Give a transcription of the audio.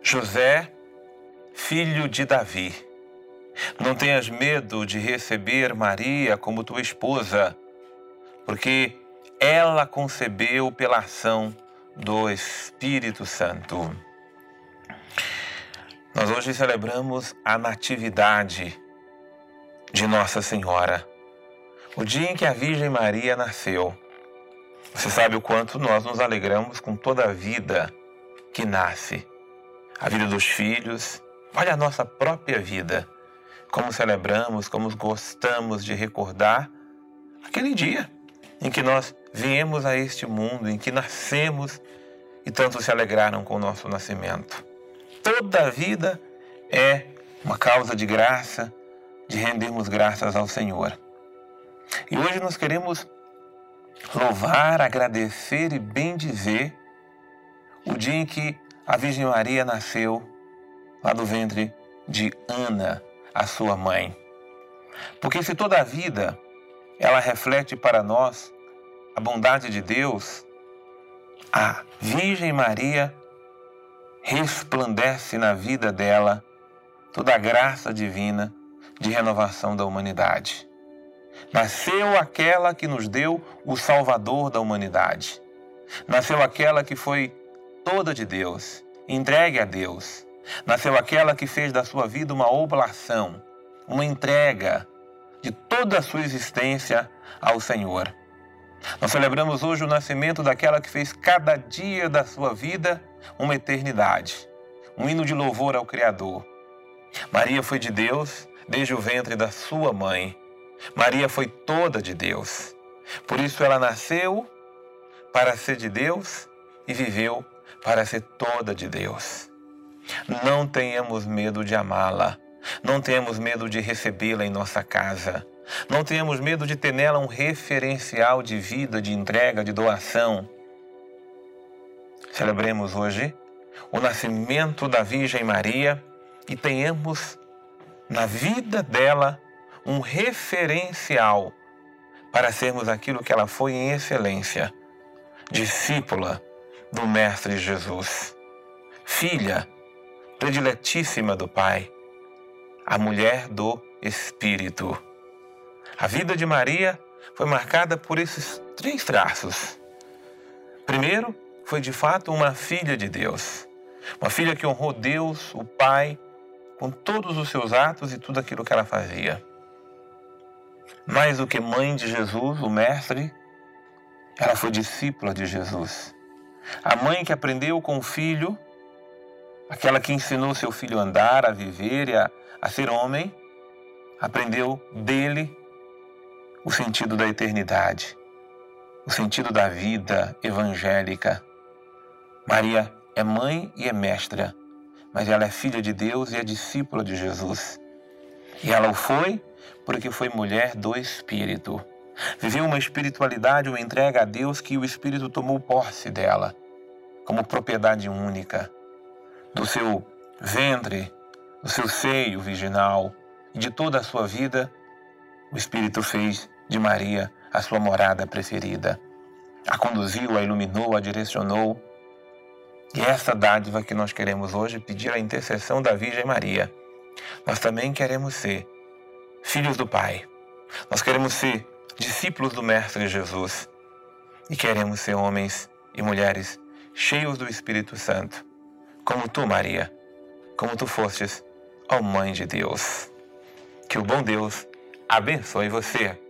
José, filho de Davi, não tenhas medo de receber Maria como tua esposa, porque ela concebeu pela ação do Espírito Santo. Nós hoje celebramos a natividade de Nossa Senhora, o dia em que a Virgem Maria nasceu. Você sabe o quanto nós nos alegramos com toda a vida que nasce, a vida dos filhos, olha a nossa própria vida, como celebramos, como gostamos de recordar aquele dia em que nós viemos a este mundo, em que nascemos e tantos se alegraram com o nosso nascimento. Toda a vida é uma causa de graça, de rendermos graças ao Senhor. E hoje nós queremos louvar, agradecer e bendizer o dia em que a Virgem Maria nasceu lá do ventre de Ana, a sua mãe. Porque se toda a vida ela reflete para nós a bondade de Deus, a Virgem Maria resplandece na vida dela toda a graça divina de renovação da humanidade. Nasceu aquela que nos deu o Salvador da humanidade. Nasceu aquela que foi toda de Deus, entregue a Deus. Nasceu aquela que fez da sua vida uma oblação, uma entrega de toda a sua existência ao Senhor. Nós celebramos hoje o nascimento daquela que fez cada dia da sua vida uma eternidade, um hino de louvor ao Criador. Maria foi de Deus desde o ventre da sua mãe. Maria foi toda de Deus. Por isso ela nasceu para ser de Deus e viveu para ser toda de Deus. Não tenhamos medo de amá-la. Não tenhamos medo de recebê-la em nossa casa. Não tenhamos medo de ter nela um referencial de vida, de entrega, de doação. Celebremos hoje o nascimento da Virgem Maria e tenhamos na vida dela um referencial para sermos aquilo que ela foi em excelência, discípula do Mestre Jesus, filha prediletíssima do Pai, a mulher do Espírito. A vida de Maria foi marcada por esses 3 traços. Primeiro, foi de fato uma filha de Deus, uma filha que honrou Deus, o Pai, com todos os seus atos e tudo aquilo que ela fazia. Mais do que mãe de Jesus, o Mestre, ela foi discípula de Jesus. A mãe que aprendeu com o filho, aquela que ensinou seu filho a andar, a viver e a ser homem, aprendeu dele o sentido da eternidade, o sentido da vida evangélica. Maria é mãe e é mestra, mas ela é filha de Deus e é discípula de Jesus. E ela o foi porque foi mulher do Espírito. Viveu uma espiritualidade, uma entrega a Deus que o Espírito tomou posse dela, como propriedade única, do seu ventre, do seu seio virginal e de toda a sua vida. O Espírito fez de Maria a sua morada preferida. A conduziu, a iluminou, a direcionou. E essa dádiva que nós queremos hoje pedir a intercessão da Virgem Maria. Nós também queremos ser filhos do Pai. Nós queremos ser discípulos do Mestre Jesus. E queremos ser homens e mulheres cheios do Espírito Santo. Como tu, Maria, como tu fostes, ó Mãe de Deus. Que o bom Deus abençoe você.